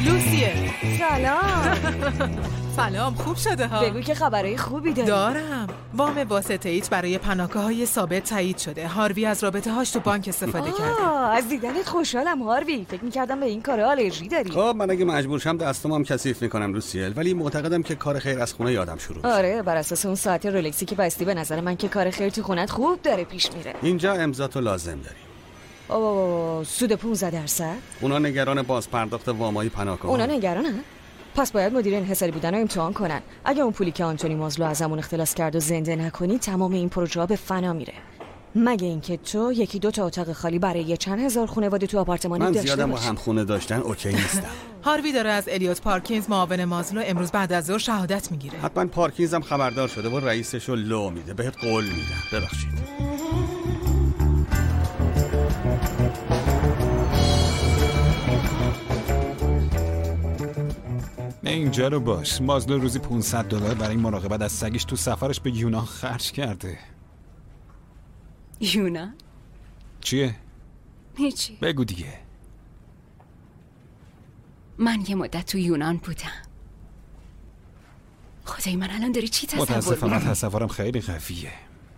لوسیه. سلام. سلام، خوب شده ها؟ بگو که خبرهای خوبی دارم. وام واسطه ایت برای پناهگاه‌های ثابت تایید شده. هاروی از رابطه‌هاش تو بانک استفاده کرده. از دیدنت خوشحالم هاروی. فکر می‌کردم به این کارا آلرژی داری. خب من اگه مجبور شم دستامم کثیف میکنم لوسیل، ولی معتقدم که کار خیر از خونه یادم شروع میشه. آره، بر اساس اون ساعت رولکسی که بستی به نظر من که کار خیر تو خونت خوب داره پیش میره. اینجا امضاتو لازم داریم. سود 15%؟ اونا نگران بازپرداخت وامای پناهگاه. اونا نگرانن؟ پس باید مدیر انحصاری بودن رو امتحان کنن. اگه اون پولی که آنتونی مازلو ازمون اختلاس کرد و زنده نکنی، تمام این پروژه ها به فنا میره. مگه اینکه تو یکی دو تا اتاق خالی برای چند هزار خانواده تو آپارتمانی داشته باشی. من زیادم با هم خونه داشتن اوکی نیستم. هاروی داره از الیوت پارکینز معاون مازلو امروز بعد از ظهر شهادت میگیره. حتما پارکینز هم خبردار شده و رئیسشو لو میده. بهت قول میدم. ببخشید. اینجا رو باش. مازلو روزی $500 برای مراقبت از سگش تو سفرش به یونان خرج کرده. یونان؟ چیه؟ هیچی. بگو دیگه. من یه مدت تو یونان بودم. خدای من الان داری چی تصور می‌کنی؟ متاسفانه تصورم خیلی قویه.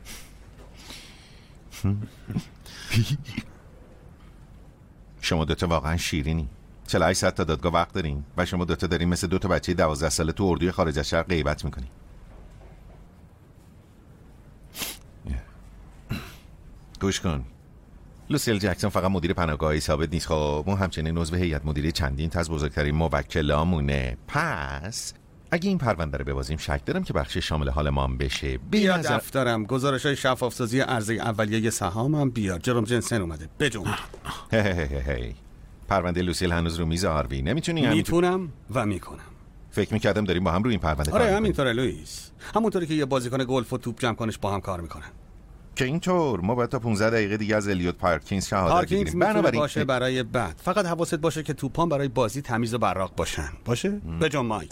شما دوتا واقعا شیرینی. 48 ساعت تا دادگاه وقت دارین و شما دوتا دارین مثل دوتا بچه 12 ساله تو اردوی خارج از شهر غیبت میکنین. گوش کن. لوسیل جکسون فقط مدیر پناهگاهی ثابت نیست، خب اون همچنین عضو هیئت مدیره چندین تا از بزرگترین موکلامونه. پس اگه این پرونده رو ببازیم شک دارم که بخش شامل حال ما هم بشه. بیا دفترم. گزارش‌های شفاف‌سازی عرضه اولیه سهامم بیار. جروم جنسن اومده. بجنب. هی پرونده لوسیل هنوز رو میز هاروی. نمیتونی میتونم و میکنم. فکر میکردم داریم با هم روی این پرونده کار میکنیم. همینطوره لوئیس. همونطوری که یه بازیکن گلف و توپ جمع کنش با هم کار میکنن. که اینطور ما باید تا 15 دقیقه دیگه از الیوت پارکینز شهادت بگیریم. بنابراین باشه برای بعد. فقط حواست باشه که توپان برای بازی تمیز و براق باشن. باشه؟ بجن مایک.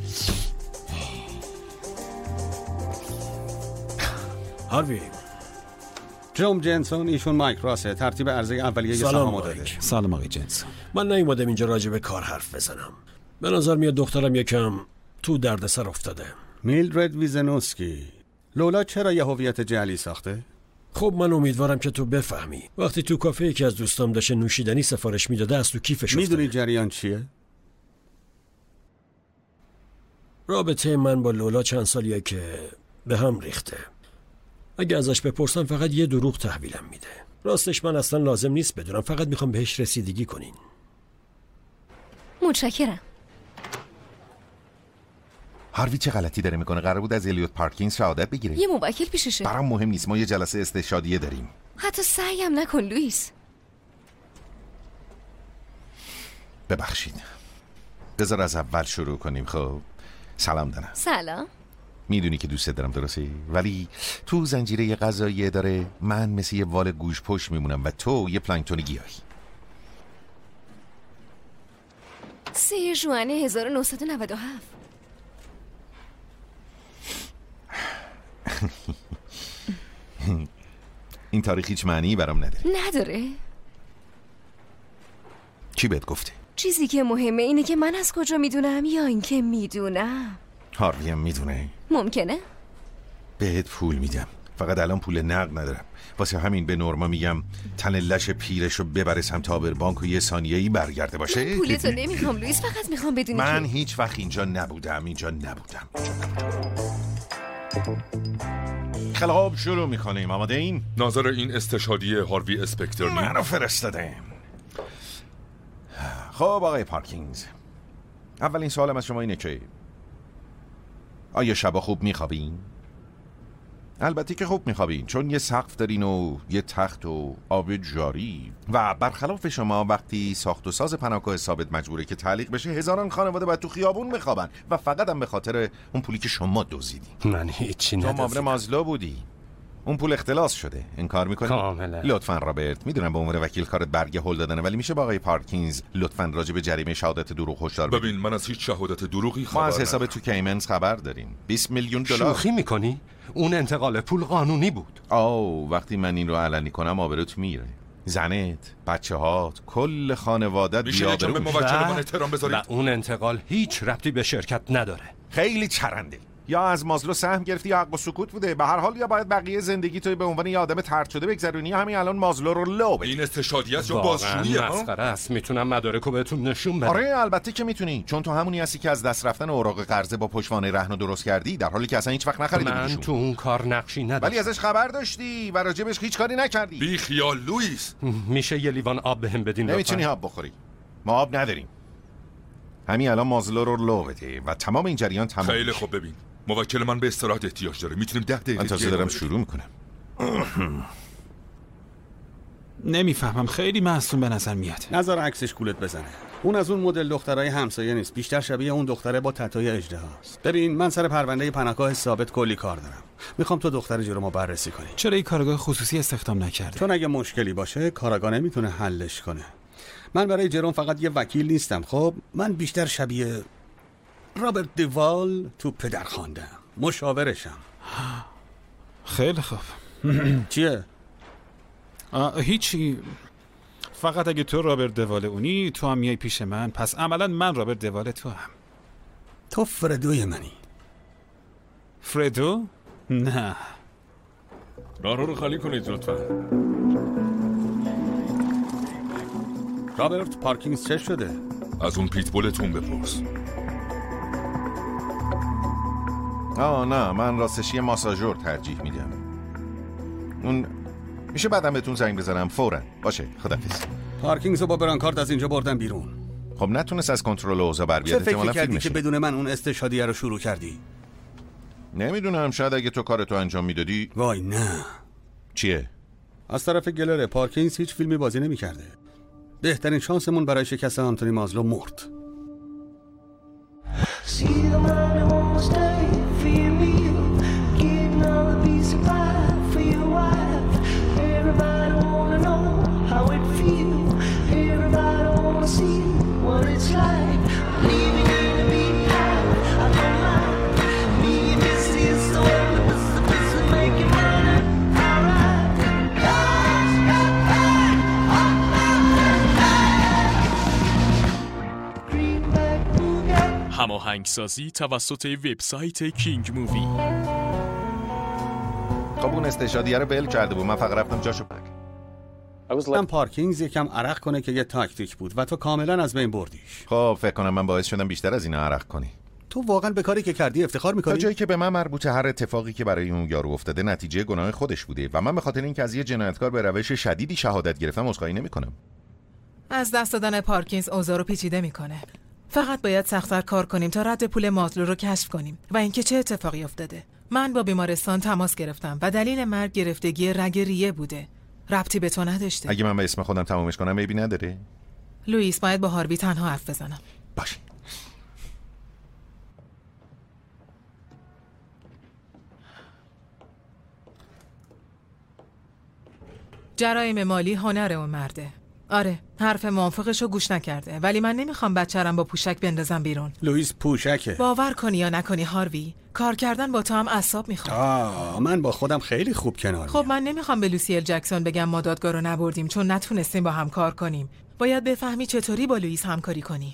هاروی. جروم جنسون، ایشون مایک راسه، ترتیب عرضه اولیه سهامو داده. سلام آقای جنسون. من نیومدم اینجا راجع به کار حرف بزنم. به نظر میاد دخترم یکم تو دردسر افتاده. میلدرد ویزنوسکی. لولا چرا یه هویت جعلی ساخته؟ خب من امیدوارم که تو بفهمی. وقتی تو کافه یکی از دوستام داشته نوشیدنی سفارش میداده از تو کیفش افتاده. میدونی جریان چیه؟ رابطه من با لولا چند سالیه که به هم ریخته. اگه ازش بپرسم فقط یه دروغ تحویلم میده. راستش من اصلا لازم نیست بدونم، فقط میخوام بهش رسیدگی کنین. متشکرم. هاروی چه غلطی داره میکنه؟ قرار بود از الیوت پارکینز شهادت بگیره. یه موکل پیششه. برام مهم نیست، ما یه جلسه استشهادیه داریم. حتی سعیم نکن لوئیس. ببخشید. بذار از اول شروع کنیم. خب سلام دارم. سلام. میدونی که دوست دارم درسته؟ ولی تو زنجیره غذایی داره من مثل یه وال گوش پشت میمونم و تو یه پلانکتون گیاهی. 3 ژوئن 1997. این تاریخ هیچ معنی برام نداره. چی بهت گفته؟ چیزی که مهمه اینه که من از کجا میدونم یا اینکه میدونم. هاروی هم میدونه. ممکنه؟ بهت پول میدم، فقط الان پول نقد ندارم. واسه همین به نورما میگم تن لش پیرشو ببره سمت آبربانک و یه ثانیه‌ای برگرده باشه. پولتو نمیخوام لوئیس، فقط میخوام بدونی من که هیچ وقت اینجا نبودم. خب شروع میکنیم. آماده این؟ ناظر این استشهادی هاروی اسپکتر منو فرستاده. خب آقای پارکینز، اولین سوالم از شما اینه که آیا شبا خوب میخوابین؟ البته که خوب میخوابین، چون یه سقف دارین و یه تخت و آب جاری و برخلاف شما وقتی ساخت و ساز پناهگاه ثابت مجبوره که تعلیق بشه، هزاران خانواده باید تو خیابون بخوابن و فقط هم به خاطر اون پولی که شما دزدیدین. من هیچی ندزدیدم. تو معاون مازلو بودی. اون پول اختلاس شده. انکار میکنی؟ کاملا. لطفاً رابرت، میدونم به عنوان وکیل کارت برگ هول دادنه، ولی میشه با آقای پارکینز لطفاً راجع به جریمه شهادت دروغ هشدار بدید. ببین من از هیچ شهادت دروغی خبر ما از حساب ندارم. تو کیمنز خبر داریم. $20 میلیون. شوخی میکنی؟ اون انتقال پول قانونی بود. وقتی من این رو علنی کنم آبروت میره. زنت، بچه‌هات، کل خانوادت میشه یکم به موکلمان احترام بذارید؟ و اون انتقال هیچ ربطی به شرکت نداره. خیلی چرنده. یا از مازلو سهم گرفتی یا حق و سکوت بوده. به هر حال یا باید بقیه زندگی تو به عنوان یه آدم طرد شده بگذرونی یا همین الان مازلو رو لو بدی. این استشهادیه است یا بازجوییه؟ مسخره است. میتونم مدارکو بهتون نشون بدم. آره البته که میتونی، چون تو همونی هستی که از دست رفتن اوراق قرضه با پشتوانه رهن درست کردی، در حالی که اصلا هیچ وقت نخریده بودیشون. من تو اون کار نقشی نداشتم. ولی ازش خبر داشتی و راجبش هیچ کاری نکردی. بی خیال لوئیس. میشه یه لیوان آب بهم بدین؟ نمیتونی آب بخوری. ما آب نداریم. همین الان مازلو رو لو بده و تمام این جریان تمام. خیلی خوب. ببین موکل من به استراحت احتیاج داره. میتونیم 10 دقیقه من تازه دارم شروع میکنم. نمیفهمم، خیلی معصوم به نظر میاد. نظر عکسش گولت بزنه. اون از اون مدل دخترای همسایه نیست، بیشتر شبیه اون دختره با تتوی اژدهاست. ببین من سر پرونده پناهگاه ثابت کلی کار دارم. میخوام تو دختر جلو ما بررسی کنی. چرا این کارگاه خصوصی استخدام نکرده؟ چون اگه مشکلی باشه کارآگاه نمیتونه حلش کنه. من برای جرم فقط یه وکیل نیستم. خب من بیشتر شبیه رابرت دیوال تو پدرخواندم، مشاورشم. خیلی خوب. چیه؟ هیچی. فقط اگه تو رابرت دوال اونی، تو هم میای پیش من، پس عملا من رابرت دوال تو هم. تو فردوی منی. فردو؟ نه. راهرو رو خالی کنید لطفا. رابرت پارکینگ چه شده؟ از اون پیتبولتون بپرس. نه من راستش یه ماساژور ترجیح میدم. اون میشه بعدم بهتون زنگ بزنم فوراً. باشه خدافظ. پارکینگزو با برانکارد از اینجا بردن بیرون. خب نتونست از کنترل اوضاع بر بیاد. چه فکر کردی که بدون من اون استشهادیه رو شروع کردی؟ نمیدونم، شاید اگه تو کارتو انجام میدادی. وای نه. چیه؟ از طرف گلر پارکینگز هیچ فیلمی بازی نمی‌کرده. بهترین شانسمون برای شکست آنتونی مازلو مرد. هماهنگسازی توسط وبسایت کینگ مووی. خب اون استشهادیه رو ول کرده بود، من فقط رفتم جاشو من پارکینگز یکم عرق کنه که یه تاکتیک بود و تو کاملا از بین بردیش. خب فکر کنم من باعث شدم بیشتر از اینا عرق کنی. تو واقعا به کاری که کردی افتخار میکنی؟ تا جایی که به من مربوطه هر اتفاقی که برای اون یارو افتاده نتیجه گناه خودش بوده و من به خاطر اینکه از یه جنایتکار به روش شدیدی شهادت گرفتم عذرخواهی نمیکنم. از دست دادن پارکینز اوضاع رو پیچیده میکنه. فقط باید سخت‌تر کار کنیم تا رد پول مازلو رو کشف کنیم و اینکه چه اتفاقی افتاده. من با بیمارستان تماس گرفتم و دلیل مرگ گرفتگی رگ ریه بوده. ربطی به تو نداشته. اگه من به اسم خودم تمومش کنم عیبی نداره؟ لوئیس باید با هاروی تنها حرف بزنم. باشه. جرایم مالی هنر اون مرده. آره، حرف موافقشو گوش نکرده، ولی من نمیخوام بچه‌رم با پوشک بندازم بیرون. لوئیس پوشکه. باور کنی یا نکنی هاروی، کار کردن با تو هم اعصاب میخواد. من با خودم خیلی خوب کنار. خب من نمیخوام به لوسیل جکسون بگم ما دادگاه رو نبردیم چون نتونستیم با هم کار کنیم. باید بفهمی چطوری با لوئیس همکاری کنی.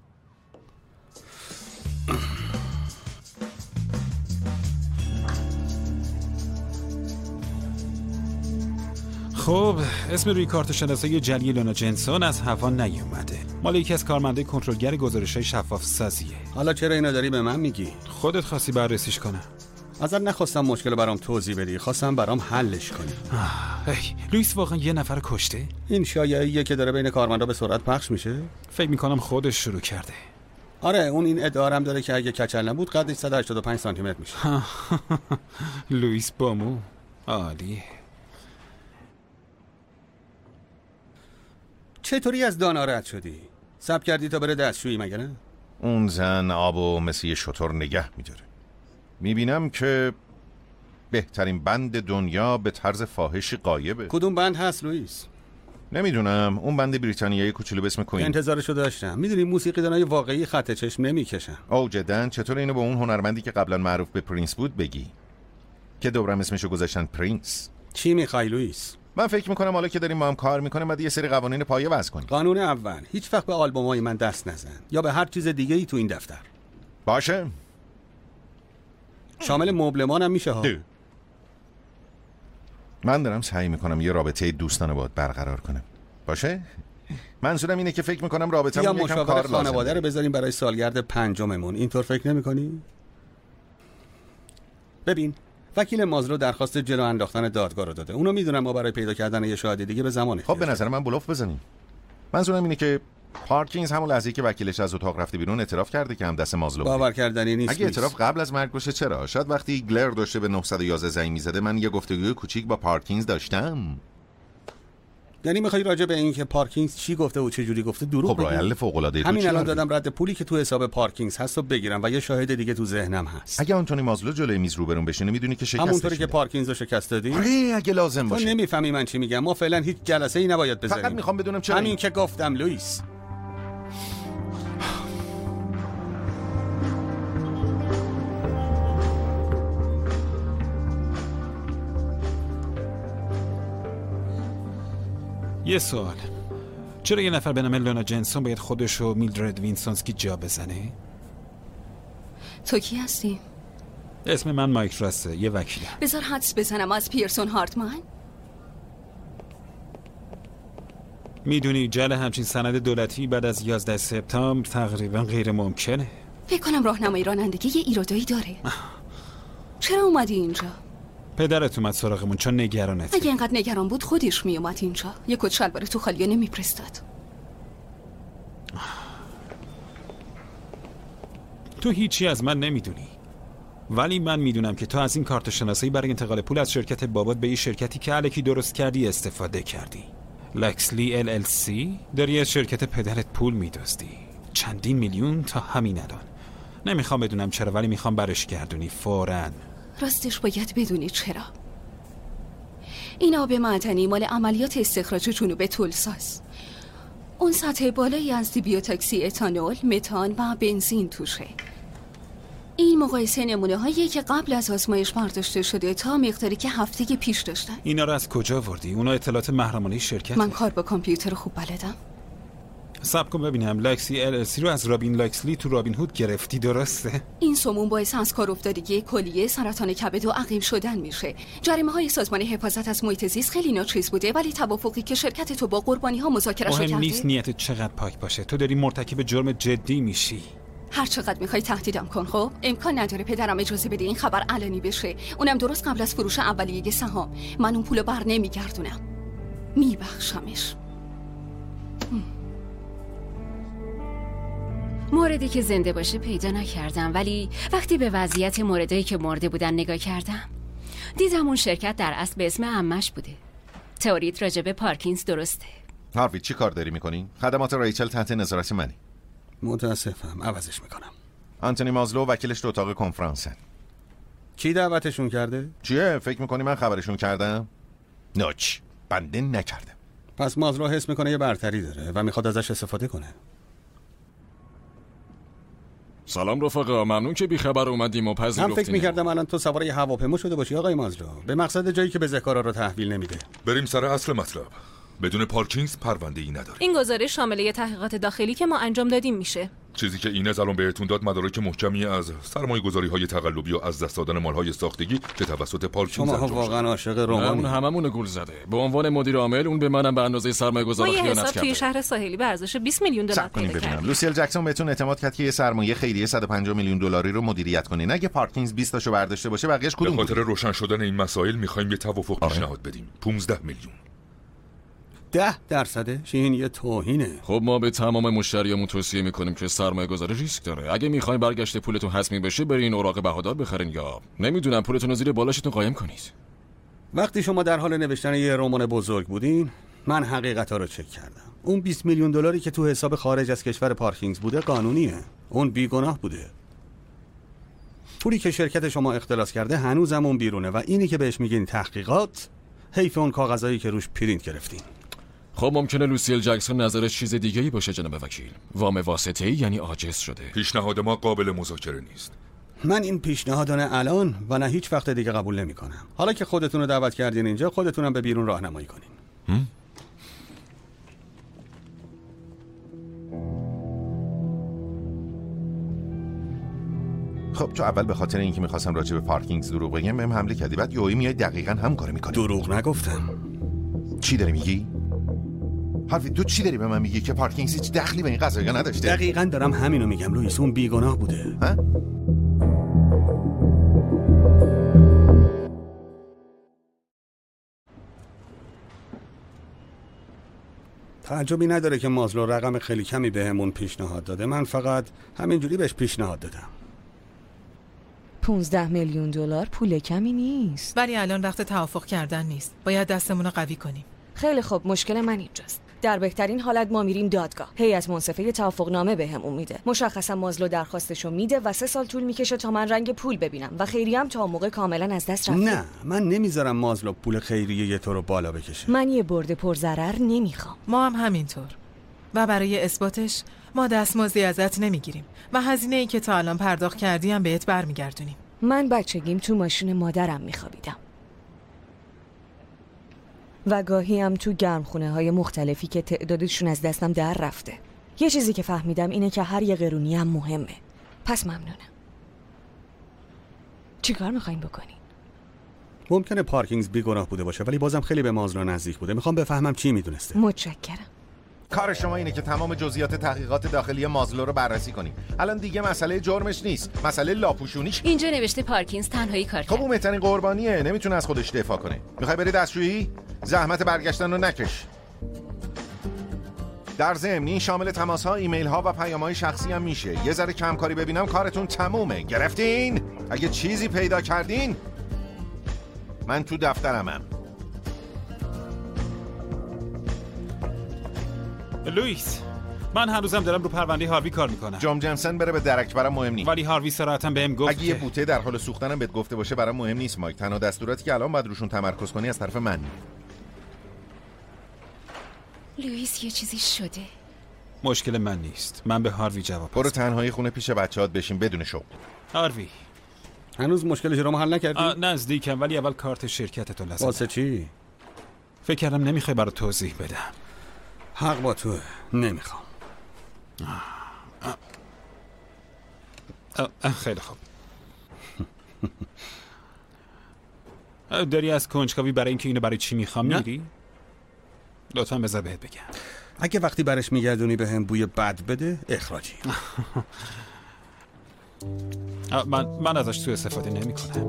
خب اسم روی کارت شناسایی جلی لونا جنسون از هوا نیومده. مال یکی از کارمندای کنترلگر گزارش‌های شفاف سازیه. حالا چرا اینو داری به من میگی؟ خودت خواستی بررسیش کنم. ازت نخواستم مشکل برام توضیح بدی، خواستم برام حلش کنی. لوئیس واقعا یه نفر کشته؟ این شایعه‌ایه که داره بین کارمندا به سرعت پخش میشه. فکر میکنم خودش شروع کرده. آره اون این ادعا هم داره که اگه کچل نبود قدش 185 سانتی متر میشه. لوئیس بامو عالی. چطوری از دانا رد شدی؟ صبر کردی تا بره دستشویی مگه نه؟ اون زن آبو مثل یه شتر نگه میداره. میبینم که بهترین بند دنیا به طرز فاحشی غایبه. کدوم بند هست لوئیس؟ نمیدونم، اون بند بریتانیایی کوچولو به اسم کوین. انتظارشو داشتم. میدونی موسیقیدانای واقعی خط چشم نمیکشن. او جدن چطور اینو با اون هنرمندی که قبلا معروف به پرینس بود بگی که دورم اسمشو گذاشتن پرینس؟ چی میخوای لوئیس؟ من فکر میکنم حالا که داریم با هم کار میکنیم باید یه سری قوانین پایه وضع کنیم. قانون اول، هیچ وقت به آلبومای من دست نزن یا به هر چیز دیگه ای تو این دفتر. باشه. شامل مبلمان هم میشه ها. من دارم سعی میکنم یه رابطه دوستانه باهات برقرار کنم. باشه؟ منظورم اینه که فکر میکنم رابطه‌مون یکم کار لازمه. خانواده رو بذاریم برای سالگرد 5مون. اینطور فکر نمی‌کنی؟ ببین، وکیل مازلو درخواست جلو انداختن دادگاه رو داده. اونو میدونم ما برای پیدا کردن یه شاهد دیگه به زمانه. خب به نظر من بلوف بزنیم. منظورم اینه که پارکینز همون لحظه‌ای که وکیلش از اتاق رفته بیرون اعتراف کرده که هم دست مازلو بوده. باور کردنی نیست. اگه اعتراف قبل از مرگ باشه چرا؟ شاید وقتی گلر داشته به 911 زنگ می‌زده من یه گفتگوی کوچیک با پارکینز داشتم. یعنی میخوای راجع به این که پارکینز چی گفته و چه جوری گفته دروغ بگی؟ خب رایل فوق‌العاده همین الان دادم رد پولی که تو حساب پارکینز هست و بگیرم و یه شاهد دیگه تو ذهنم هست. اگه آنتونی مازلو جلوی میز روبرون بشینه میدونی که شکستش همونطوری که پارکینز رو شکست دادی؟ آره اگه لازم باشه. تو نمیفهمی من چی میگم. ما فعلا هیچ جلسه‌ای نباید بزنیم. فقط میخوام بدونم چرا. همین که گفتم لوئیس. یه سوال، چرا یه نفر به نام لونا جنسون باید خودشو میلدرد وینسونسکی جا بزنه؟ تو کی هستی؟ اسم من مایک راسته، یه وکیلم. بذار حدس بزنم از پیرسون هارتمن؟ میدونی جعل همچین سند دولتی بعد از 11 سپتامبر تقریبا غیر ممکنه. فکر کنم راهنمای رانندگی یه ایرادایی داره. چرا اومدی اینجا؟ پدرت اومد سراغمون چون نگرانته. اگه اینقدر نگران بود خودش میومد اینجا. یه کت شلوار تو خالیه نمیپرستاد. تو هیچی از من نمیدونی، ولی من میدونم که تو از این کارت شناسایی برای انتقال پول از شرکت بابات به یه شرکتی که الکی درست کردی استفاده کردی. لکسلی LLC داری از شرکت پدرت پول میدزدی، چندین میلیون تا همین الان. نمیخوام بدونم چرا، ولی میخوام برش گردونی فوراً. راستش باید بدونی چرا. این آب معدنی مال عملیات استخراج جنوب تولساس. اون سطح بالایی از دیبیوتاکسی اتانول، متان و بنزین توشه. این مقایسه نمونه هایی که قبل از آزمایش برداشته شده تا مقداری که هفته پیش داشتن. اینا رو از کجا وردی؟ اونا اطلاعات محرمانه شرکت؟ من کار با کامپیوتر خوب بلدم. صبر کن ببینم، لکسی LLC رو از رابین لکسلی تو رابین هود گرفتی، درسته؟ این سموم باعث از کار افتادگی کلیه، سرطان کبد و عقیم شدن میشه. جریمه های سازمان حفاظت از محیط زیست خیلی ناچیز بوده، ولی توافقی که شرکت تو با قربانی ها مذاکره کرده. مهم نیست نیتت چقدر پاک باشه، تو داری مرتکب جرم جدی میشی. هر چقدر میخوای تهدیدم کن. خب امکان نداره پدرم اجازه بده این خبر علنی بشه، اونم درست قبل از فروش اولیه سهام. من اون پولو بر نمیگردونم، میبخشمش. موردی که زنده باشه پیدا نکردم، ولی وقتی به وضعیت موردایی که مرده بودن نگاه کردم دیدم اون شرکت در اصل به اسم عمش بوده. تئوریت راجب پارکینز درسته. هاروی چی کار داری میکنی؟ خدمات ریچل تحت نظارت منی. متاسفم، عوضش میکنم. آنتونی مازلو وکیلش تو اتاق کنفرانسن. کی دعوتشون کرده؟ چیه؟ فکر میکنی من خبرشون کردم؟ نوچ، بنده نکردم. پس مازلو حس میکنه یه برتری داره و میخواد ازش استفاده کنه. سلام رفقا، ممنون که بیخبر اومدیم و پذیرفتین. من فکر میکردم الان تو سوار یه هواپیما شده باشی آقای مازلو، به مقصد جایی که بزهکارا رو تحویل نمیده. بریم سر اصل مطلب. بدون پارکینز پرونده ای نداره. این گزارش شامل یه تحقیقات داخلی که ما انجام دادیم میشه. چیزی که این الان بهتون داد مدارک محکمی از سرمایه‌گذاری‌های تقلبی و از دست دادن مال‌های ساختگی که توسط پارکینز شما واقعا عاشق رمانی. اون هممون گول زده. به عنوان مدیر عامل اون به منم به اندازه سرمایه‌گذار خیانت کرده. ما یه حساب توی شهر ساحلی به ارزش 20 میلیون دلار پیدا کردیم. لوسیل جکسون بهتون اعتماد کرد که یه سرمایه خیریه 150 میلیون دلاری رو مدیریت کنین. اگه پارکینز 20 تاشو برداشته باشه بقیه‌اش کدوم؟ به خاطر روشن شدن این مسائل می‌خوایم یه توافق پیشنهاد بدیم. 15 میلیون. 10% این یه توهینه. خب ما به تمام مشتریامون توصیه میکنیم که سرمایه‌گذاری ریسک داره. اگه میخواین برگشت پولتون حتمی بشه برین اوراق بهادار بخرین یا نمیدونم پولتون رو زیر بالاشتون قایم کنید. وقتی شما در حال نوشتن یه رمان بزرگ بودین من حقیقت‌ها رو چک کردم. اون 20 میلیون دلاری که تو حساب خارج از کشور پارکینز بوده قانونیه. اون بیگناه بوده. پولی که شرکت شما اختلاس کرده هنوزم اون بیرونه و اینی که بهش میگین تحقیقات حیف اون کاغذایی که روش پرینت گرفتین. خب ممکنه لوسیل جکسون نظرش چیز دیگه‌ای باشه جناب وکیل. وام واسطه‌ای یعنی عاجز شده. پیشنهاد ما قابل مذاکره نیست. من این پیشنهاد نه الان و نه هیچ وقت دیگه قبول نمی‌کنم. حالا که خودتون رو دعوت کردین اینجا، خودتونم به بیرون راهنمایی کنین. خب تو اول به خاطر اینکه می‌خواستم راجع به پارکینگز دروغ بگم بهم حمله کردی، بعد یهویی میای دقیقاً هم کارو می‌کنی. دروغ نگفتم. چی داری میگی؟ هاروی تو چی داری به من میگی که پارکینگز هیچ دخلی به این قضایا نداشته؟ دقیقاً دارم همینو میگم لوئیس، اون بیگناه بوده. ها؟ تعجبی نداره که مازلو رقم خیلی کمی بهمون پیشنهاد داده. من فقط همینجوری بهش پیشنهاد دادم. 15 میلیون دلار پول کمی نیست. ولی الان وقت توافق کردن نیست. باید دستمون رو قوی کنیم. خیلی خوب، مشکل من اینجاست. در بهترین حالت ما میریم دادگاه. هیئت منصفه توافقنامه بهمون میده. مشخصا مازلو درخواستشو میده و 3 سال طول میکشه تا من رنگ پول ببینم و خیریه‌ام تا موقع کاملا از دست رفته. نه، من نمیذارم مازلو پول خیریه تو رو بالا بکشه. من یه برد پرضرر نمیخوام. ما هم همینطور. و برای اثباتش ما دستمزدی ازت نمیگیریم و هزینه ای که تا الان پرداخت کردی هم بهت برمیگردونیم. من بچگیم تو ماشین مادرم میخوابیدم و گاهی هم تو گرمخونه های مختلفی که تعدادشون از دستم در رفته. یه چیزی که فهمیدم اینه که هر یه قرونی هم مهمه. پس ممنونم. چی کار میخواین بکنین؟ ممکنه پارکینگز بیگناه بوده باشه ولی بازم خیلی به مازلو نزدیک بوده. میخوام بفهمم چی میدونسته. متشکرم. کار شما اینه که تمام جزئیات تحقیقات داخلی مازلو رو بررسی کنید. الان دیگه مسئله جرمش نیست، مسئله لاپوشونیش. اینجا نوشته پارکینز تنهایی کار کرد. خب اون بهترین قربانیه، نمیتونه از خودش دفاع کنه. میخوای بری دستشویی؟ زحمت برگشتن رو نکش. در ضمن این شامل تماس‌ها، ایمیل‌ها و پیام‌های شخصی هم میشه. یه ذره کمکاری ببینم کارتون تمومه. گرفتین؟ اگه چیزی پیدا کردین من تو دفترمم. لوئیس، من هر روزم دارم رو پرونده هاروی کار میکنم. جام جمسن بره به درک، برام مهم نیست. ولی هاروی صراحتاً بهم گفت اگه یه بوته در حال سوختنم بهت گفته باشه برام مهم نیست مایک. تنها دستوراتی که الان باید روشون تمرکز کنی از طرف من. لوئیس یه چیزی شده. مشکل من نیست. من به هاروی جواب برو تنهایی خونه پیش بچه‌هات بشین بدون شغل. هاروی هنوز مشکلش رو حل نکردی؟ نزدیکم ولی اول کارت شرکتتو لازمه. واسه چی؟ فکر کردم نمیخوای برات توضیح بدم. حق با تو، نمیخوام. خیلی خوب. داری از کنجکاوی برای اینکه اینو برای چی میخوام میری؟ لطفاً بذار بهت بگم. اگه وقتی برش میگردونی به هم بوی بد بده اخراجی. من ازش سوء استفاده نمی‌کنم.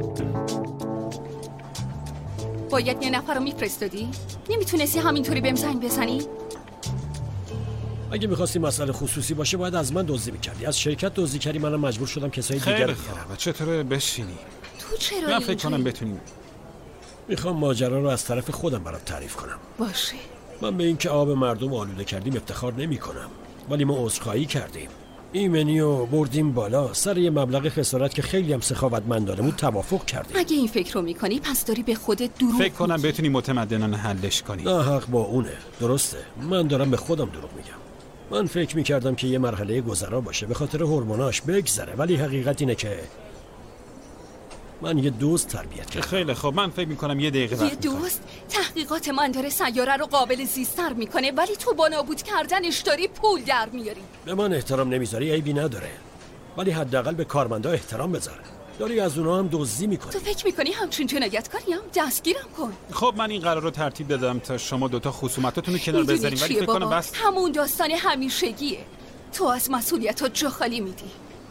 باید یه نفر رو میفرستادی؟ نمیتونستی همینطوری بهم زنگ بزنی؟ اگه می‌خواستی مسئله خصوصی باشه باید از من دزدی می‌کردی. از شرکت دزدی کردی، منم مجبور شدم کسای دیگر خیلی خوبه. چطوره بشینی؟ تو چرا من فکر کنم بتونیم. میخوام ماجرا رو از طرف خودم برات تعریف کنم. باشه. من به اینکه آب مردم آلوده کردیم افتخار نمی‌کنم. ولی ما عذرخواهی کردیم. ایمنیو بردیم بالا، سر یه مبلغ خسارت که خیلی هم سخاوتمندانه بود توافق کردیم. اگه این فکر رو میکنی پس داری به خودت دروغ فکر کنم بتونی متمدنانه حلش کنی. نه حق با اونه. درسته. من دارم به خودم دروغ میگم. من فکر میکردم که یه مرحله گذرا باشه به خاطر هورموناش بگذره، ولی حقیقت اینه که من یه دوست تربیت کردم. خیلی خب من فکر میکنم یه دقیقه وقت یه دوست؟ تحقیقات من داره سیاره رو قابل زیست‌تر میکنه ولی تو با نابود کردنش داری پول در میاری. به من احترام نمیذاری عیبی نداره، ولی حداقل به کارمندا احترام بذار. داری از اونها هم دزدی میکنی. تو فکر میکنی همچین جنایتکاریم؟ دستگیرم کن. خب من این قرار رو ترتیب دادم تا شما دوتا خصومتاتون رو کنار بذاریم، ولی فکر کنم بس همون داستان همیشگیه. تو از مسئولیتات جا خالی میدی.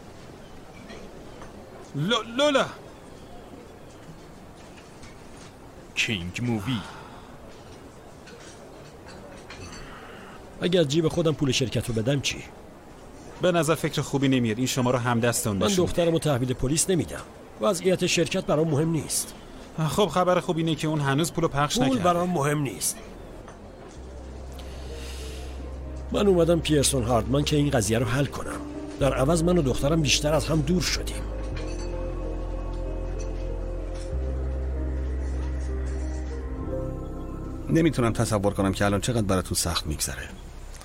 لولا کینگ مووی. اگه از جیب خودم پول شرکت رو بدم چی؟ به نظر فکر خوبی نمیاد. این شما رو همدستون من نشون. دخترمو تحویل پلیس نمیدم. وضعیت شرکت برام مهم نیست. خب خبر خوب اینه که اون هنوز پولو پخش نکرده. پول برام مهم نیست. من اومدم پیرسون هاردمن که این قضیه رو حل کنم. در عوض من و دخترم بیشتر از هم دور شدیم. نمیتونم تصور کنم که الان چقدر براتون سخت میگذره.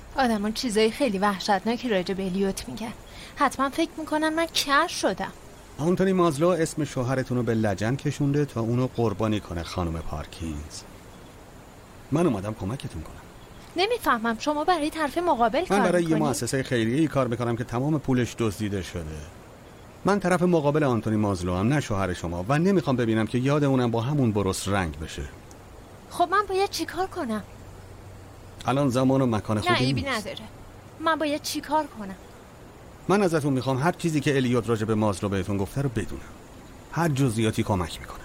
آدمان چیزای خیلی وحشتناکی راجع به الیوت میگن. حتما فکر میکنن من کر شدم. آنتونی مازلو اسم شوهرتون رو به لجن کشونده تا اونو قربانی کنه خانم پارکینز. من اومدم کمکتون کنم. نمیفهمم شما برای طرف مقابل کار من برای میکنی؟ یه مؤسسه خیریه‌ای کار میکنم که تمام پولش دزدیده شده. من طرف مقابل آنتونی مازلو هم، نه شوهر شما، و نمیخوام ببینم که یاد اونم با همون برس رنگ بشه. خب من باید چیکار کنم؟ الان زمان و مکان خوبی نه نیست. ایبی نداره. من باید چیکار کنم؟ من ازتون میخوام هر چیزی که الیوت راجع به مازلو بهتون گفته رو بدونم. هر جزئیاتی کمک میکنه.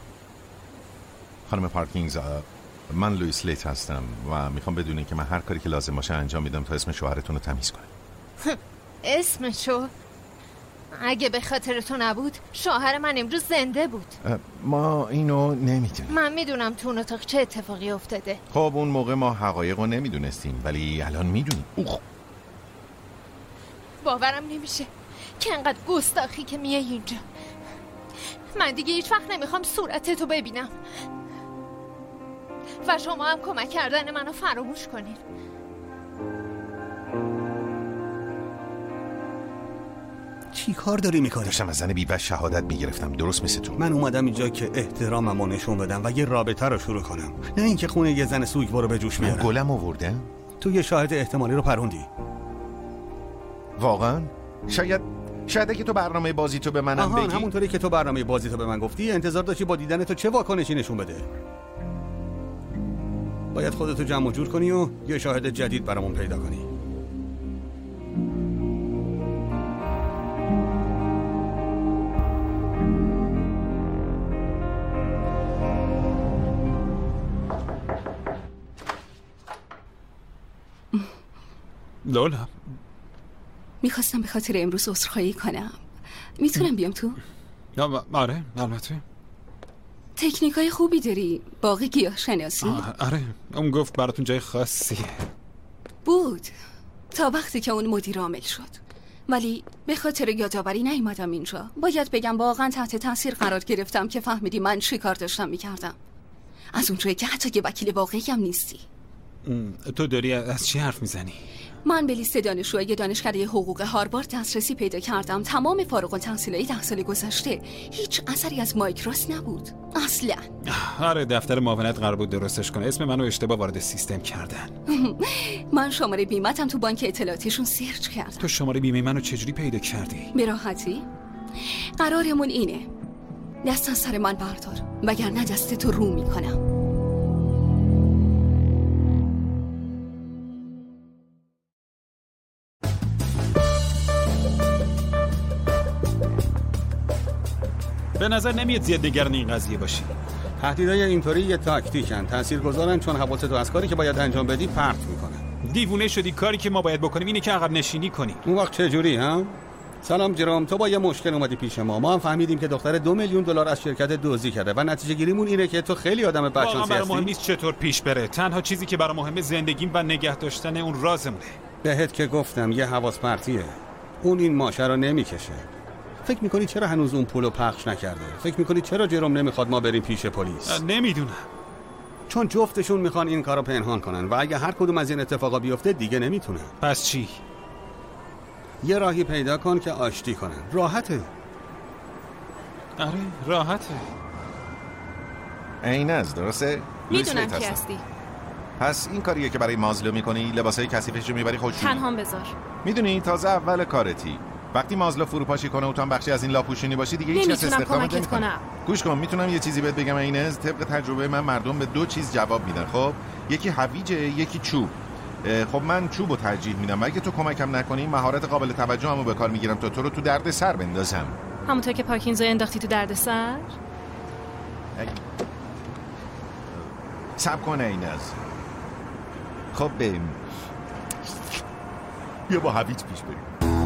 خانم پارکینگز، من لوئیس لیت هستم و میخوام بدونین که من هر کاری که لازم باشه انجام میدم تا اسم شوهرتون رو تمیز کنه. اسمشو؟ اگه به خاطر تو نبود شوهر من امروز زنده بود. ما اینو نمیدونیم. من میدونم تو اون اتاق چه اتفاقی افتاده. خب اون موقع ما حقایق رو نمیدونستیم ولی الان میدونیم. باورم نمیشه که انقدر گستاخی که میای اینجا. من دیگه هیچ وقت نمیخوام صورتتو ببینم و شما هم کمک کردن منو فراموش کنید. چی کار داری میکنی؟ داشتم از زن بی‌بش شهادت میگرفتم. درست مثل تو. من اومدم اینجا که احتراممو نشون بدم و یه رابطه رو شروع کنم، نه اینکه خونه یه زن سوگوارو به جوش بیارم. گلم آوردم؟ تو یه شاهد احتمالی رو پروندی. واقعا؟ شاید اگه تو برنامه بازی تو به منم بگی. همونطوری که تو برنامه بازی تو به من گفتی انتظار داشتی با دیدن تو چه واکنشی نشون بده. باید خودتو جمع و جور کنی و یه شاهد جدید برامون پیدا کنی. لولا، میخواستم به خاطر امروز عذرخواهی کنم. میتونم بیام تو؟ آره البته. تکنیکای خوبی داری. باغ گیاه شناسی؟ آره اون گفت براتون جای خاصیه. بود تا وقتی که اون مدیر عامل شد، ولی به خاطر یادآوری نیومدم اینجا. باید بگم واقعا تحت تاثیر قرار گرفتم که فهمیدی من چی کار داشتم میکردم. از اونجایی که حتی یه وکیل واقعی هم نیستی. تو داری از چی حرف میزنی؟ من به لیست دانشجوهای دانشکده حقوق هاروارد دسترسی پیدا کردم. تمام فارغ التحصیلای 10 سال گذشته هیچ اثری از مایکروس نبود اصلا. آره دفتر معاونت قرار بود درستش کنه. اسم منو اشتباه وارد سیستم کردن. من شماره بیمتم تو بانک اطلاعاتیشون سرچ کردم. تو شماره بیمه منو چجوری پیدا کردی؟ به راحتی. قرارمون اینه دست از سر من بردار وگرنه دست تو رو میکنم. به نظر نمیاد زیاد نگران این قضیه باشی. تهدیدهای اینطوری یه تاکتیکن، تاثیرگذارن، چون حواستو از کاری که باید انجام بدی پرت میکنن. دیوونه شدی؟ کاری که ما باید بکنیم اینه که عقب نشینی کنی. اون وقت چه جوری ها؟ سلام جرام، تو با یه مشکل اومدی پیش ما هم فهمیدیم که دختر 2 میلیون دلار از شرکت دزدی کرده و نتیجه گیریمون اینه که تو خیلی آدم بدشانسی هستی. برام مهم نیست چطور پیش بره. تنها چیزی که برام مهمه زندگیم و نگه داشتن اون رازمونه. بهت که گفتم یه حواس پرتیه. اون این ماشه رو نمیکشه. فکر میکنی چرا هنوز اون پولو پخش نکرده؟ فکر میکنی چرا جرم نمیخواد ما بریم پیش پلیس؟ نمیدونم. چون جفتشون میخوان این کارو پنهان کنن و اگه هر کدوم از این اتفاقا بیفته دیگه نمیتونن. پس چی؟ یه راهی پیدا کن که آشتی کنن. راحته. آره راحته. اینز درسته؟ میدونم کی هستی. پس این کاریه که برای مازلو میکنی؟ لباسای کثیفش رو میبری خودشون؟ تنهام بذار. میدونی تازه اول کارتی. وقتی مازلو فروپاشی کنه و تو هم بخشی از این لاپوشونی باشی دیگه هیچ کس استخدامت نمیکنه. گوش کن، میتونم یه چیزی بهت بگم اینز؟ طبق تجربه من مردم به 2 چیز جواب میدن. خب یکی هویجه، یکی چوب. خب من چوبو ترجیح میدم. اگه تو کمکم نکنی مهارت قابل توجهمو به کار میگیرم تا تو رو تو درد سر بندازم. همونطور که پارکینزو انداختی تو درد سر. صبر کن اینز. خب بریم. بیا با هویج پیش بریم.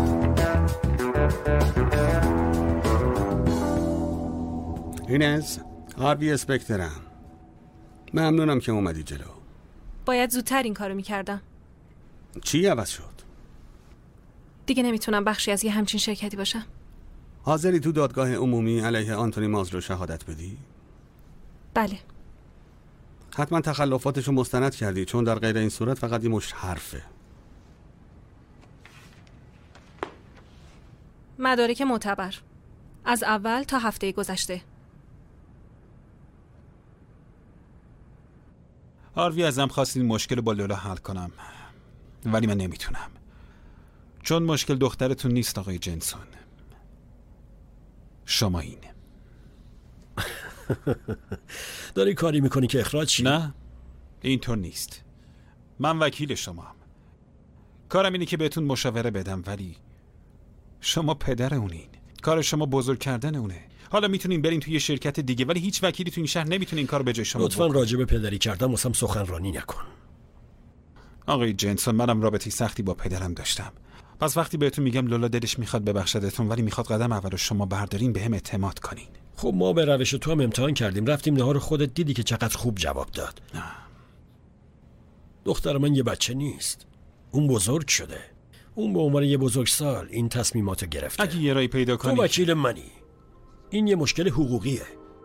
اینز هاروی اسپکترم. ممنونم که اومدی جلو. باید زودتر این کارو میکردم. چی عوض شد؟ دیگه نمیتونم بخشی از یه همچین شرکتی باشم. حاضری تو دادگاه عمومی علیه آنتونی مازلو شهادت بدی؟ بله. حتما تخلفاتشو مستند کردی، چون در غیر این صورت فقط یه مشت حرفه. مدارک معتبر. از اول تا هفته گذشته. هاروی ازم خواست این مشکل با لولا حل کنم، ولی من نمیتونم، چون مشکل دخترتون نیست آقای جنسون، شما اینه. داری کاری میکنی که اخراج شی؟ نه اینطور نیست، من وکیل شمام، کارم اینه که بهتون مشاوره بدم، ولی شما پدر اونین، کار شما بزرگ کردن اونه. حالا میتونین برین توی یه شرکت دیگه، ولی هیچ وکیلی تو این شهر نمیتونه این کار به جای شما لطفاً راجع به پدری کردم واسم سخنرانی نکن. آقای جنسون، منم رابطه سختی با پدرم داشتم، پس وقتی بهتون میگم لولا دلش میخواد ببخشدتون ولی میخواد قدم اولو شما بردارین، بهم اعتماد کنین. خب ما به روش تو هم امتحان کردیم، رفتیم نهار خودت دیدی که چقدر خوب جواب داد. دختر من یه بچه نیست، اون بزرگ شده، اون به عنوان یه بزرگسال این تصمیماتو گرفته. اگه یه رای پیدا کنی. تو وکیل منی، این یه مشکل حقوقیه.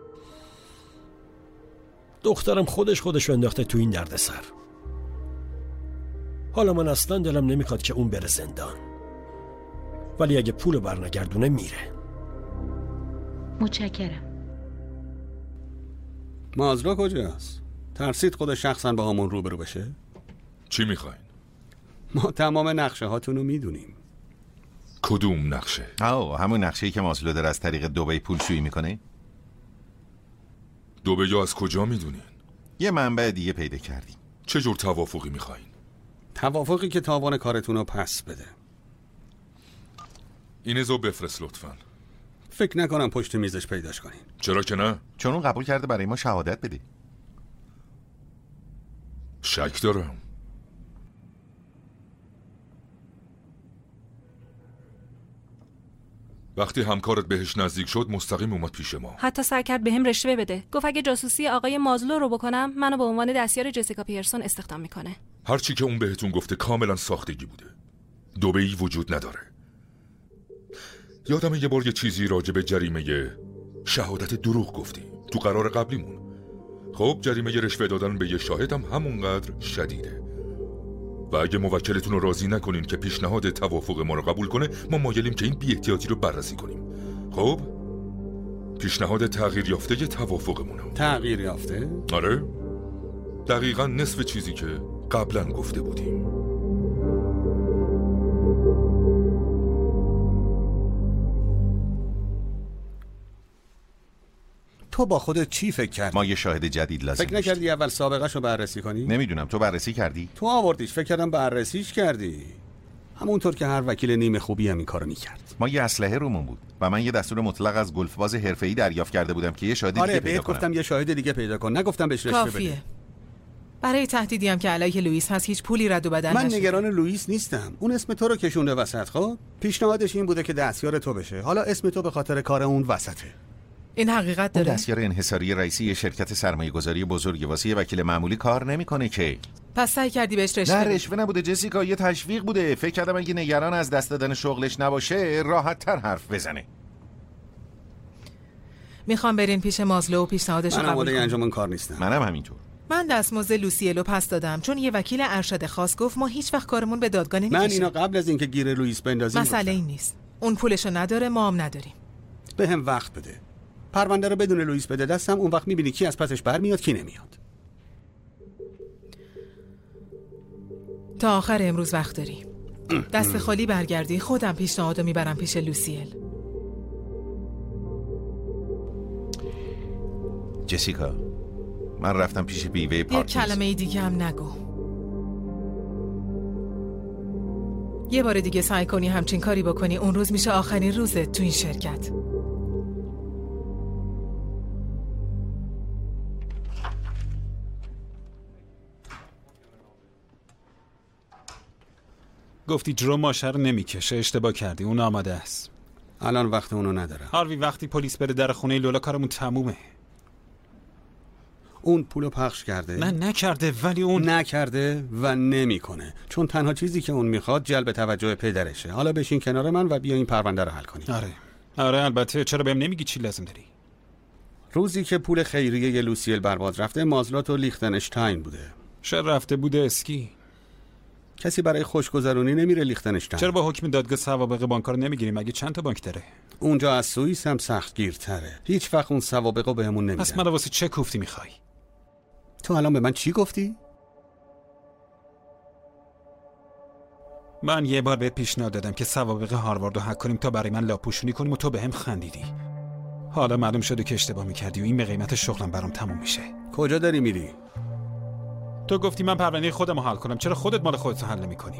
دخترم خودش انداخته تو این دردسر. حالا من اصلا دلم نمیخواد که اون بره زندان، ولی اگه پولو برنگردونه میره. متشکرم. مازلو کجاست؟ ترسید خود شخصا با همون روبرو بشه؟ چی میخواین؟ ما تمام نقشه هاتونو میدونیم. کدوم نقشه؟ همون نقشه‌ای که مازلو داره از طریق دبی پولشویی میکنه؟ دبی از کجا میدونین؟ یه منبع دیگه پیدا کردیم. چه جور توافقی میخواین؟ توافقی که تاوان کارتونو پس بده. اینو بفرست لطفاً. فکر نکنم پشت میزش پیداش کنین. چرا که نه؟ چون اون قبول کرده برای ما شهادت بده. شک دارم. وقتی همکارت بهش نزدیک شد مستقیم اومد پیش ما. حتی سعی کرد بهم رشوه بده. گفت اگه جاسوسی آقای مازلو رو بکنم منو به عنوان دستیار جسیکا پیرسون استخدام میکنه. هرچی که اون بهتون گفته کاملا ساختگی بوده. دبی وجود نداره. یادم یه بار یه چیزی راجع به جریمه شهادت دروغ گفتی تو قرار قبلیمون. خب جریمه رشوه دادن به یه شاهد هم همونقدر شدیده و اگه موکلتون رو راضی نکنین که پیشنهاد توافق ما رو قبول کنه، ما مایلیم که این بی احتیاطی رو بررسی کنیم. خب پیشنهاد تغییر یافته توافقمونه. تغییر یافته؟ آره، دقیقاً نصف چیزی که قبلا گفته بودیم. تو با خودت چی فکر کردی؟ ما یه شاهد جدید لازم فکر نکردی اول سابقه‌شو بررسی کنی؟ نمیدونم، تو بررسی کردی؟ تو آوردیش، فکر کردم بررسیش کردی. همونطور که هر وکیل نیمه خوبی هم این کارو میکرد. ما یه اسلحه رومون بود و من یه دستور مطلق از گلف باز حرفه‌ای دریافت کرده بودم که یه شاهد دیگه پیدا کنم. گفتم یه شاهد دیگه پیدا کن، نگفتم بهش رشوه بده. کافیه. برای تهدیدی هم که علیه لوئیس هست هیچ پولی رد و بدل من نشده. نگران لوئیس نیستم. اون اسم تو رو کشونده وسط. خب پیشنهادش این بوده که دستیار تو بشه. حالا اسم تو به خاطر کار اون وسطه. این حقیقت داره. دستیار انحصاری رئیسی شرکت سرمایه‌گذاری بزرگی واسه یه وکیل معمولی کار نمیکنه که. پس سعی کردی بهش رشوه بدی؟ نه رشوه نبوده جسیکا، یه تشویق بوده. فکر کردم اگه نگران از دست دادن شغلش نباشه راحت تر حرف بزنه. میخوام برین پیش مازلو و پیشنهادش رو قبول من کنم. انجام کار نیستم. منم همینطور. من دستمزد لوسیلو پس دادم چون یه وکیل ارشد خاص گفت ما هیچ وقت کارمون به دادگاه نمیکشه. من اینا قبل از اینکه گیر لوئیس بندازیم مسئله این نیست. اون پولشو نداره، ما هم نداریم. بهم وقت بده. پرونده رو بدون لوئیس بده دستم، اون وقت میبینی کی از پسش برمیاد کی نمیاد. تا آخر امروز وقت داری. دست خالی برگردی خودم پیشنهادو میبرم پیش لوسیل. جسیکا من رفتم پیش بیوه پارکینز. یک کلمه دیگه هم نگو. یه بار دیگه سعی کنی همچین کاری بکنی اون روز میشه آخرین روزت تو این شرکت. گفتی جرو ماشه رو نمیکشه، اشتباه کردی، اون آماده است. الان وقت اونو ندارم. هاروی وقتی پلیس بره در خونه لولا کارمون تمومه. اون پولو پخش کرده؟ نه نکرده، ولی اون نکرده و نمیکنه، چون تنها چیزی که اون میخواد جلب توجه پدرشه. حالا بشین کنار من و بیا این پرونده رو حل کنیم. آره البته. چرا بهم نمیگی چی لازم داری؟ روزی که پول خیریه لوسیل برباد رفته، مازلات و لیختنشتاین بوده. شاید رفته بوده اسکی. کسی برای خوشگذرونی نمیره لیختنشتاین. چرا با حکم دادگاه سوابق بانک‌ها رو نمیگیریم؟ مگه چند تا بانک داره؟ اونجا از سوئیس هم سخت گیرتره. هیچ وقت اون سوابقو بهمون نمیدن. پس منو واسه چه کوفتی میخوای؟ تو الان به من چی گفتی؟ من یه بار بهت پیشنهاد دادم که سوابق هاروارد رو هک کنیم تا برای من لاپوشونی کنیم و تو بهم خندیدی. حالا معلوم شده که اشتباه میکردی و این به قیمت شغلم برام تموم میشه. کجا داری میری؟ تو گفتی من پرونده خودم رو حل کنم، چرا خودت مال خودت حل نمی‌کنی؟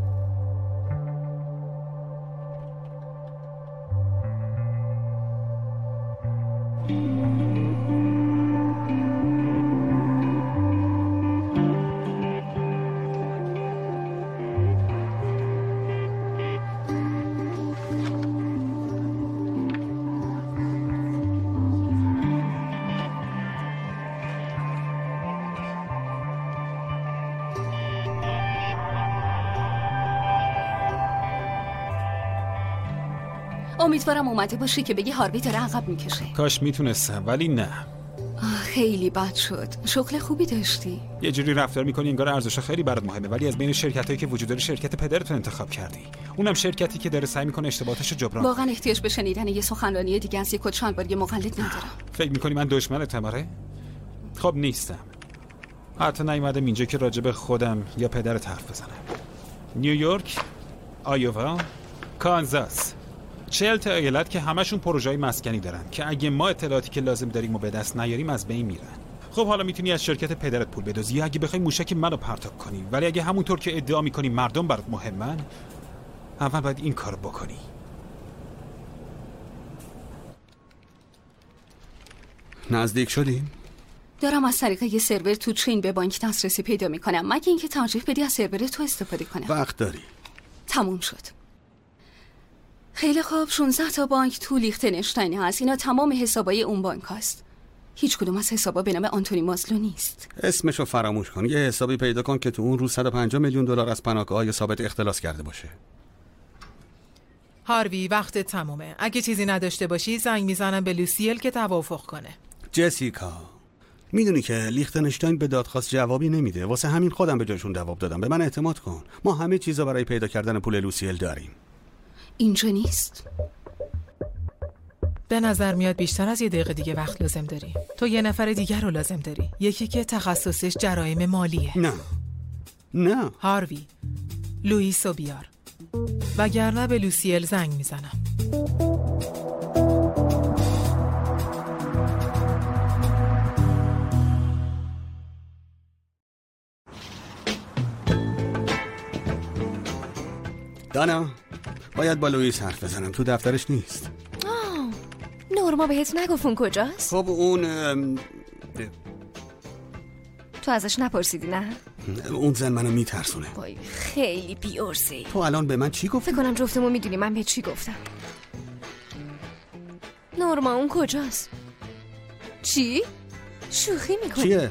امیدوارم اومده باشی که بگی هاروی داره عقب میکشه. کاش میتونستم ولی نه. خیلی بد شد. شغل خوبی داشتی. یه جوری رفتار میکنی انگار ارزش خیلی برات مهمه، ولی از بین شرکتایی که وجود داره شرکت پدرتون انتخاب کردی. اونم شرکتی که داره سعی میکنه اشتباهاتشو جبران کنه. واقعا احتیاج به شنیدن یه سخنرانی دیگه از یک کچانباری مقلد ندارم. فکر میکنی من دشمنتم؟ آره؟ خب نیستم. حتی نیومدم اینجا که راجب خودم یا پدرت حرف بزنم. نیویورک، آیووا، کانزاس، 40 تا ایالت که همشون پروژه‌های مسکنی دارن که اگه ما اطلاعاتی که لازم داریم و به دست نیاریم از بین میرن. خب حالا میتونی از شرکت پدرت پول بدزدی یا اگه بخوای موشک منو پرتاب کنی، ولی اگه همونطور که ادعا میکنی مردم برات مهمن، اول باید این کارو بکنی. نزدیک شدیم؟ دارم از طریق یه سرور تو چین به بانک دسترسی پیدا میکنم، مگه اینکه ترجیح بدی از سرور تو استفاده کنم. وقت داری؟ تموم شد. خیلی خوب. 16 تا بانک تو لیختنشتاین هست. اینا تمام حسابای اون بانک هست. هیچ کدوم از حسابا به نام آنتونی مازلو نیست. اسمشو فراموش کن. یه حسابی پیدا کن که تو اون روز 150 میلیون دلار از پناهگاه‌های ثابت اختلاس کرده باشه. هاروی وقت تمومه. اگه چیزی نداشته باشی زنگ میزنم به لوسیل که توافق کنه. جسیکا، میدونی که لیختنشتاین به دادخواست جوابی نمیده. واسه همین خودم به جاشون جواب دادم. به من اعتماد کن. ما همه چیزا برای پیدا کردن پول لوسیل داریم. اینجا نیست؟ به نظر میاد بیشتر از 1 دقیقه دیگه وقت لازم داری. تو یه نفر دیگر رو لازم داری. یکی که تخصصش جرایم مالیه. نه هاروی، لوئیسو بیار. وگرنه به لوسیل زنگ میزنم. دانا، باید با لوئیس حرف بزنم. تو دفترش نیست. نورما بهت نگفت اون کجاست؟ خب اون تو ازش نپرسیدی نه؟ اون زن منو میترسونه. وای خیلی بی‌عرضه‌ای. تو الان به من چی گفتی؟ فکر کنم جفتمون میدونی من به چی گفتم. نورما اون کجاست؟ چی؟ شوخی میکنی؟ چیه؟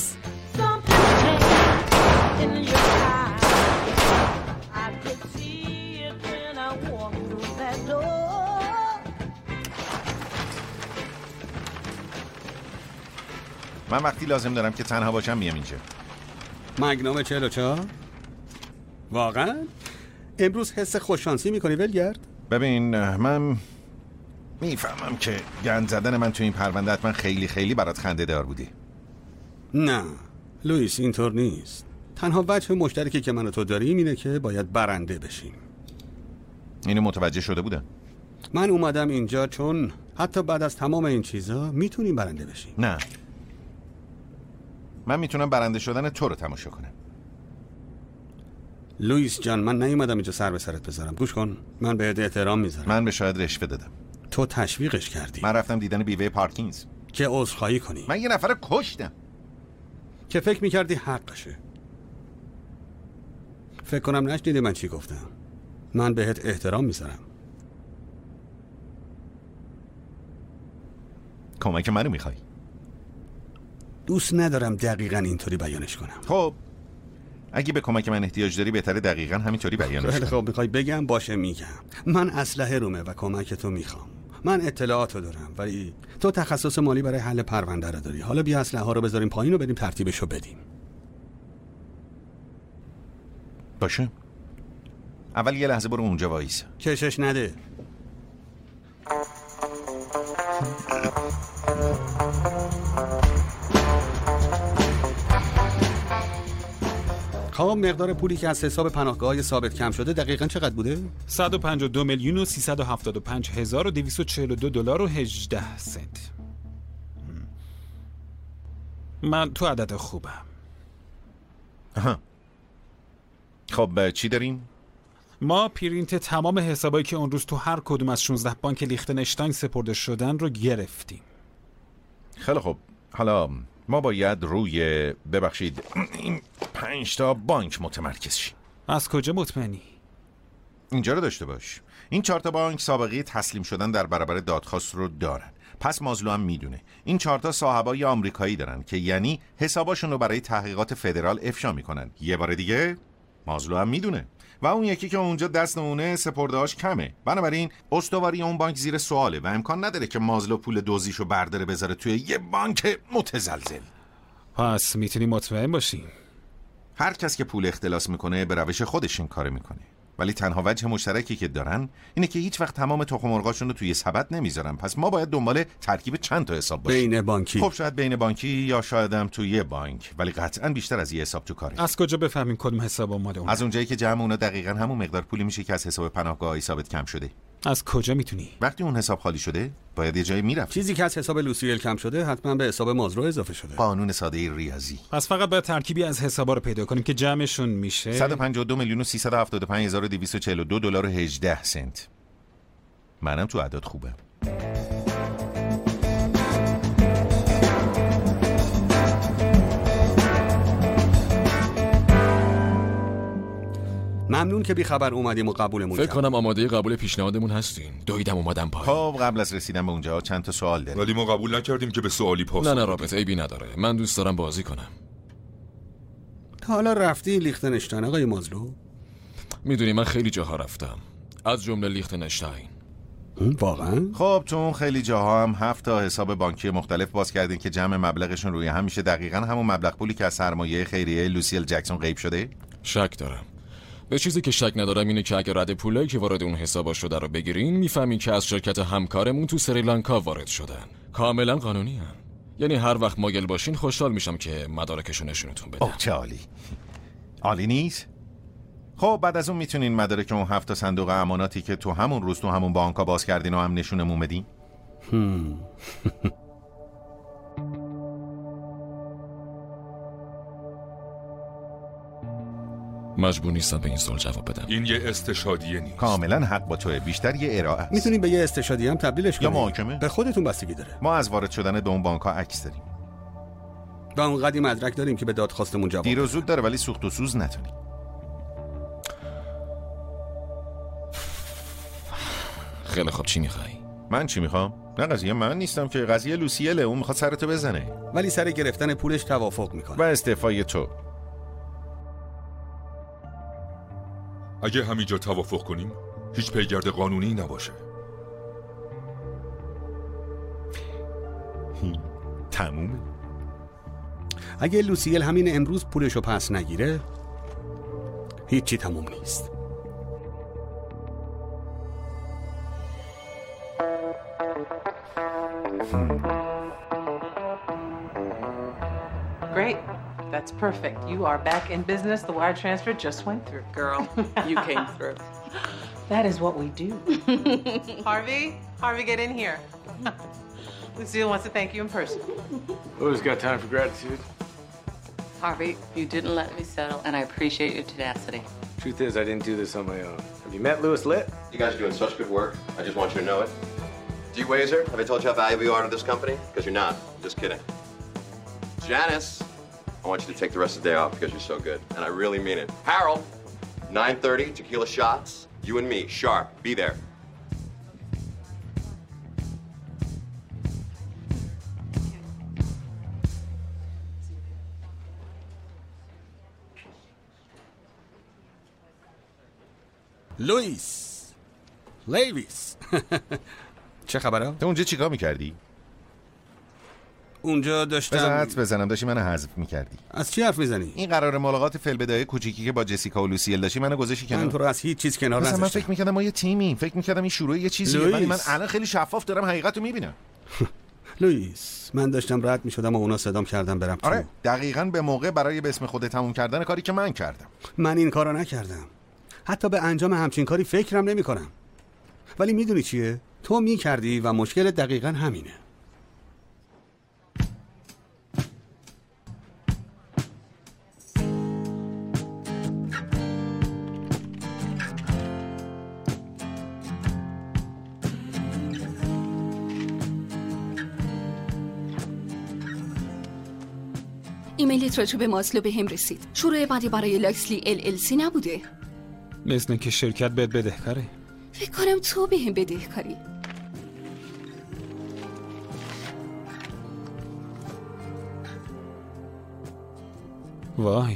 من وقتی لازم دارم که تنها باشم میام اینجا. مگنوم 44؟ واقعا؟ امروز حس خوششانسی میکنی ولگرد؟ ببین من میفهمم که گند زدن من تو این پرونده حتما خیلی خیلی برات خنده دار بودی. نه لوئیس، اینطور نیست. تنها وجه مشترکی که من و تو داریم اینه که باید برنده بشیم. اینو متوجه شده بودم. من اومدم اینجا چون حتی بعد از تمام این چیزا میتونیم برنده بشیم. نه، من میتونم برنده شدن تو رو تماشا کنم. لوئیس جان، من نیومدم اینجا سر به سرت بذارم. گوش کن، من بهت احترام میذارم. من به شاید رشوه دادم. تو تشویقش کردی. من رفتم دیدن بیوه پارکینز که عذرخواهی کنی. من یه نفر کشتم که فکر میکردی حقشه. فکر کنم نشنیدی من چی گفتم. من بهت احترام میذارم. کمک منو میخوای؟ دوست ندارم دقیقاً اینطوری بیانش کنم. خب اگه به کمک من احتیاج داری بهتره دقیقاً همینطوری بیانش کنم. خب میخوای بگم؟ باشه میگم. من اسلحه رومه و کمک تو میخوام. من اطلاعاتو دارم ولی تو تخصص مالی برای حل پرونده رو داری. حالا بیا اسلحه ها رو بذاریم پایین و بریم ترتیبشو بدیم. باشه. اول یه لحظه برو اونجا وایس. کشش نده. خب مقدار پولی که از حساب پناهگاه‌های ثابت کم شده دقیقاً چقدر بوده؟ 152,375,242.18 من تو عدد خوبم. خب چی داریم؟ ما پرینت تمام حسابایی که اون روز تو هر کدوم از 16 بانک لیختنشتاین سپرده شدن رو گرفتیم. خیلی خب، حالا ما باید روی ببخشید این 5 تا بانک متمرکز شیم. از کجا مطمئنی؟ اینجا رو داشته باش. این 4 تا بانک سابقه تسلیم شدن در برابر دادخواست رو دارن. پس مازلو هم میدونه این 4 تا صاحبای آمریکایی دارن که یعنی حساباشون رو برای تحقیقات فدرال افشا میکنن. یه بار دیگه مازلو هم میدونه و اون یکی که اونجا دست اونه سپرده‌اش کمه. بنابراین استواری اون بانک زیر سواله و امکان نداره که مازلو پول دزدیشو برداره بذاره توی یه بانک متزلزل. پس میتونی مطمئن باشی هر کس که پول اختلاس میکنه به روش خودش این کارو میکنه، ولی تنها وجه مشترکی که دارن اینه که هیچ وقت تمام تخم مرغاشون رو توی سبد نمیذارن. پس ما باید دنبال ترکیب چند تا حساب باشیم. بین بانکی. خب شاید بین بانکی یا شاید هم توی یه بانک، ولی قطعاً بیشتر از یه حساب تو کاره. از کجا بفهمیم کدوم حساب اومده اون؟ از اونجایی که جمع اونا دقیقاً همون مقدار پولی میشه که از حساب پناهگاه‌های ثابت کم شده. از کجا میتونی؟ وقتی اون حساب خالی شده باید یه جایی میرفت. چیزی که از حساب لوسیل کم شده حتما به حساب مازلو اضافه شده. قانون ساده ریاضی. پس فقط باید ترکیبی از حسابا رو پیدا کنیم که جمعشون میشه 152,375,242.18. منم تو اعداد خوبم. ممنون که بی خبر اومدیم و قبولمون فکر کنم آماده قبول پیشنهادمون هستین. دویدم اومدم پایین. خب قبل از رسیدن به اونجا چند تا سوال داریم. ولی ما قبول نکردیم که به سوالی پاسخ نه رابطه عیبی نداره. من دوست دارم بازی کنم. حالا رفتی لیختنشتاین آقای مازلو؟ میدونی من خیلی جاها رفتم، از جمله لیختنشتاین. واقعا؟ خب تو اون خیلی جاها هم 7 تا حساب بانکی مختلف باز کردین که جمع مبلغشون روی هم میشه دقیقاً همون مبلغ پولی که از سرمایه خیریه لوسیل جکسون غیب شده؟ شک دارم. به چیزی که شک ندارم اینه که اگه رد پولایی که وارد اون حسابا شده رو بگیرین میفهمین که از شرکت همکارمون تو سریلانکا وارد شدن. کاملا قانونی هن. یعنی هر وقت مایل باشین خوشحال میشم که مدارکشو نشونتون بدم. اوه چه عالی. عالی نیست؟ خب بعد از اون میتونین مدارک اون 7 تا صندوق اماناتی که تو همون روز تو همون بانک‌ها باز کردین و هم نشونمون بدین؟ مجبور نیستم به این سوال جواب بدم. این یه استشهادیه نیست. کاملا حق با توه، بیشتر یه ارائه است. میتونیم به یه استشهادیه هم تبدیلش کنیم یا محاکمه. به خودتون بستگی داره. ما از وارد شدن به اون بانک‌ها عکس داریم و اونقدی مدرک داریم که به دادخواستمون جواب دیر و زود داره، ولی سوخت و سوز نتونیم. خیلی خوب چی میخوای؟ من چی میخوام؟ نه قضیه من نیستم که، قضیه لوسیله. اون میخواد سرتو بزنه، ولی سر گرفتن پولش توافق میکنه و استعفای تو. اگه همینجا توافق کنیم هیچ پیگرد قانونی نباشه. تمومه. اگه لوسیل همین امروز پولشو پس نگیره هیچی تموم نیست. Great. That's perfect. You are back in business. The wire transfer just went through. Girl, you came through. That is what we do. Harvey, get in here. Lucille wants to thank you in person. Who's got time for gratitude? Harvey, you didn't let me settle, and I appreciate your tenacity. Truth is, I didn't do this on my own. Have you met Louis Litt? You guys are doing such good work. I just want you to know it. D. Wazer, have I told you how valuable you are to this company? Because you're not. Just kidding. Janice, I want you to take the rest of the day off because you're so good. And I really mean it. Harold, 9:30, tequila shots. You and me, sharp. Be there. لیویس چه خبره؟ تو اونجا چیکار میکردی؟ اونجا داشتم. بذار حدس بزنم، داشتی منو حذف میکردی. از چی حرف میزنی؟ این قرار ملاقات فی‌البدایه کوچیکی که با جسیکا و لوسیل داشتی منو گذاشتی کنار. من تو رو از هیچ چیز کنار نذاشتم. من فکر میکردم ما یه تیمیم، فکر میکردم این شروع یه چیزیه، ولی من الان خیلی شفاف دارم حقیقتو میبینم. لوئیس، من داشتم رد میشدم و اونا صدام کردن برم تو. آره دقیقاً به موقع برای به اسم خودت تموم کردن کاری که من کردم. من این کارو نکردم. حتی به انجام همچین کاری فکرم نمیکنم. ولی میدونی چیه؟ تو میکردی و مشکل دقیقاً همینه. ایمیلیت راجع به مازلو به هم رسید. شروع بعدی برای لکسلی LLC نبوده؟ مثل که شرکت بهت بدهکاره. فکر کنم تو به هم بدهکاری. وای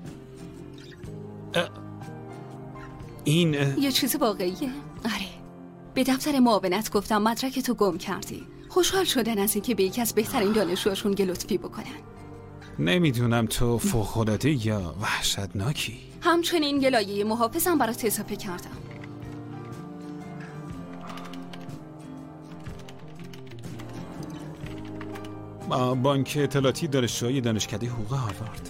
این یه چیز واقعیه؟ آره. به دفتر معاونت گفتم مدرک تو گم کردی. خوشحال شدن از اینکه به یکی از بهترین دانشجوهاشون لطفی بکنن. نمیدونم تو فوق‌العاده یا وحشتناکی. همچنین یه لایه محافظم برات اضافه کردم. بانک اطلاعاتی دانشجوهای دانشکده حقوق هاروارد.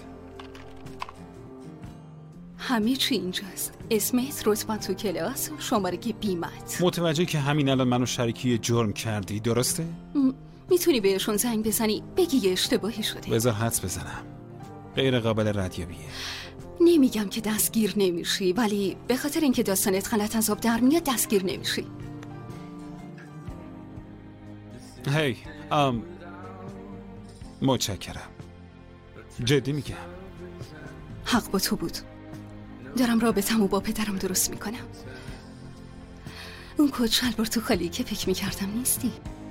همه چی اینجاست. اسمت، رتبه تو کلاس و شمارگی بیمت. متوجه که همین الان منو شریکی جرم کردی، درسته؟ میتونی بهشون زنگ بزنی بگی یه اشتباهی شده. بذار حدس بزنم. غیر قابل ردیابیه. نمیگم که دستگیر نمیشی، ولی به خاطر اینکه داستانت غلط از آب در میاد دستگیر نمیشی. هی متشکرم. جدی میگم. حق با تو بود. دارم رابطمو با پدرم درست میکنم. اون کت شلوار تو خالی که فکر میکردم نیستی.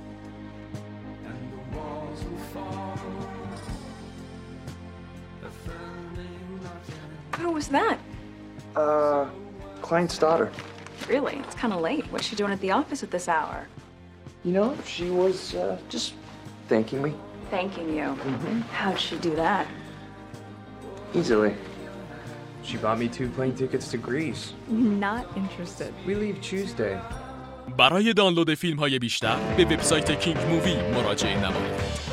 Who was that? Client's daughter. Really? It's kind of late. What's she doing at the office at this hour? You know, she was just thanking me. Thanking you? Mm-hmm. How'd she do that? Easily. She bought me 2 plane tickets to Greece. Not interested. We leave Tuesday. برای دانلود فیلم‌های بیشتر به وبسایت کینگ مووی مراجعه نمایید.